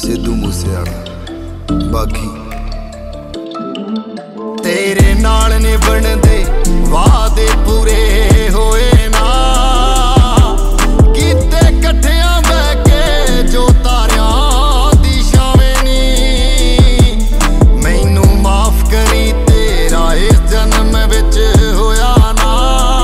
ਸਿੱਧੂ ਮੂਸੇਵਾਲਾ ਬਾਗੀ। ਤੇਰੇ ਨਾਲ ਨੇ ਬਣਦੇ ਵਾਅਦੇ ਪੂਰੇ ਹੋਏ ਨਾ, ਕੀਤੇ ਇਕੱਠਿਆਂ ਬਹਿ ਕੇ ਜੋ ਤਾਰਿਆਂ ਦੀ ਛਾਵੇਂ ਨੀ। ਮੈਨੂੰ ਮਾਫ ਕਰੀ ਤੇਰਾ ਇਸ ਜਨਮ ਵਿੱਚ ਹੋਇਆ ਨਾ,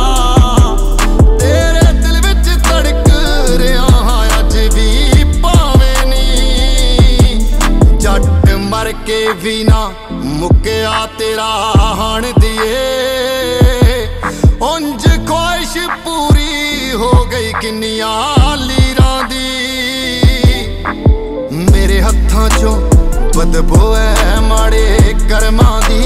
ਤੇਰੇ ਦਿਲ ਵਿੱਚ ਧੜਕ ਰਿਹਾ ਅੱਜ ਵੀ ਭਾਵੇਂ ਨੀ। ਜੱਟ ਮਰ ਕੇ ਵੀ ਨਾ ਮੁੱਕਿਆ ਤੇਰਾ ਹਾਣ ਦੀਏ, ਉਂਝ ਖੁਆਇਸ਼ ਪੂਰੀ ਹੋ ਗਈ ਕਿੰਨੀਆਂ ਲੀਰਾਂ ਦੀ। ਮੇਰੇ ਹੱਥਾਂ ਚੋਂ ਬਦਬੂ ਐ ਮਾੜੇ ਕਰਮਾਂ ਦੀ,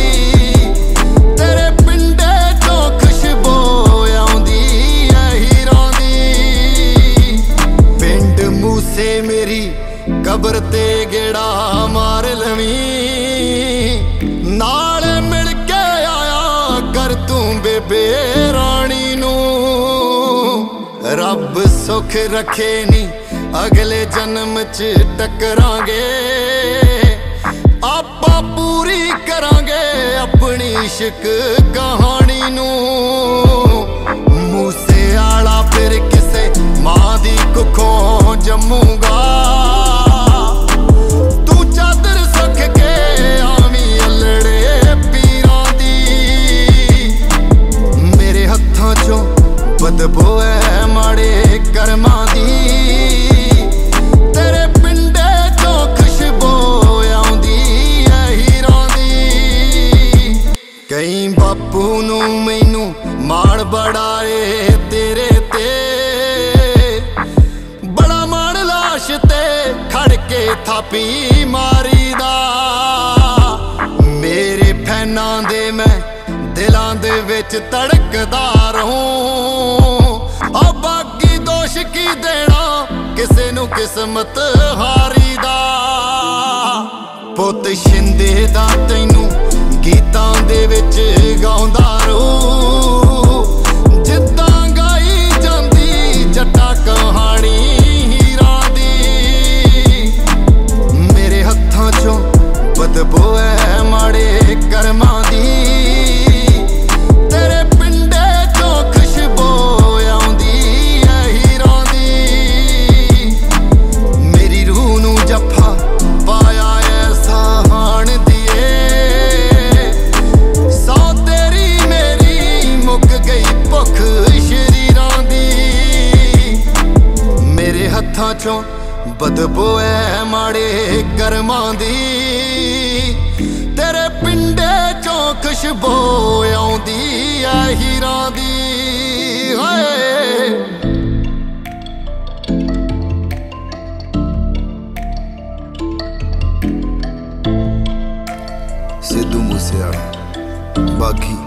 ਤੇਰੇ ਪਿੰਡੇ ਚੋਂ ਖੁਸ਼ਬੂ ਆਉਂਦੀ ਐ ਹੀਰਾਂ ਦੀ। ਪਿੰਡ ਮੂਸੇ ਮੇਰੀ ਕਬਰ ਤੇ ਗੇੜਾ ਮਾਰ ਲਵੀਂ, ਨਾਲ ਮਿਲ ਕੇ ਆਇਆ ਕਰ ਤੂੰ ਬੇਬੇ ਰਾਣੀ ਨੂੰ। ਰੱਬ ਸੁੱਖ ਰੱਖੇ ਨੀ ਅਗਲੇ ਜਨਮ ਚ ਟੱਕਰਾਂਗੇ, ਆਪਾਂ ਪੂਰੀ ਕਰਾਂਗੇ ਆਪਣੀ ਇਸ਼ਕ ਕਹਾਣੀ ਨੂੰ। ਮੂਸੇਵਾਲਾ ਫਿਰ ਕਿਸੇ ਮਾਂ ਦੀ ਕੁੱਖੋਂ ਜੰਮੂਗਾ, ਤੂੰ ਚਾਦਰ ਸੁੱਖ ਕੇ ਆਵੀਂ ਅਲੜੇ ਪੀਰਾਂ ਦੀ। ਮੇਰੇ ਹੱਥਾਂ ਚੋਂ ਬਦਬੂ ਐ ਮਾੜੇ ਕਰਮਾਂ ਦੀ, ਤੇਰੇ ਪਿੰਡੇ ਚੋਂ ਖੁਸ਼ਬੂ ਆਉਂਦੀ ਐ ਹੀਰਾਂ ਦੀ। ਕਈ ਬਾਪੂ ਨੂੰ ਮੈਨੂੰ ਮਾਣ ਬੜਾ ਏ ਤੇਰੇ ਤੇ, ਬੜਾ ਮਾਣ ਲਾਸ਼ ਤੇ ਖੜ ਕੇ ਥਾਪੀ ਮਾਰੀਦਾ। ਮੇਰੇ ਫੈਨਾਂ ਦੇ ਮੈਂ ਦਿਲਾਂ ਦੇ ਵਿੱਚ ਧੜਕਦਾ ਰਹੂੰ, ਆ ਬਾਕੀ ਦੋਸ਼ ਕੀ ਦੇਣਾ ਕਿਸੇ ਨੂੰ ਕਿਸਮਤ ਹਾਰੀ ਦਾ। ਪੁੱਤ ਸ਼ਿੰਦੇ ਦਾ ਤੈਨੂੰ ਗੀਤਾਂ ਦੇ ਵਿੱਚ ਗਾਉਂਦਾ ਰਹੂੰ, ਜਿੱਦਾਂ ਗਾਈ ਜਾਂਦੀ ਜੱਟਾ ਕਹਾਣੀ ਹੀਰਾਂ ਦੀ। ਮੇਰੇ ਹੱਥਾਂ ਚੋਂ ਬਦਬੂ ਐ ਮਾੜੇ ਕਰਮਾਂ ਦੀ, ਤੇਰੇ ਪਿੰਡੇ ਚੋਂ ਖੁਸ਼ਬੂ ਆਉਂਦੀ ਐ ਹੀਰਾਂ ਦੀ। ਮੇਰੀ ਰੂਹ ਨੂੰ ਜੱਫਾ ਪਾਇਆ ਐਸਾ ਹਾਣ ਦੀਏ, ਸੌ ਤੇਰੀ ਮੇਰੀ ਮੁੱਕ ਗਈ ਭੁੱਖ ਸ਼ਰੀਰਾਂ ਦੀ। ਮੇਰੇ ਹੱਥਾਂ ਚੋਂ ਬਦਬੂ ਐ ਮਾੜੇ ਕਰਮਾਂ ਦੀ, ਤੇਰੇ ਪਿੰਡੇ ਚੋਂ ਖੁਸ਼ਬੂ ਆਉਂਦੀ ਐ ਹੀਰਾਂ ਦੀ। ਹਾਏ ਸਿੱਧੂ ਮੂਸੇਵਾਲਾ ਬਾਗੀ।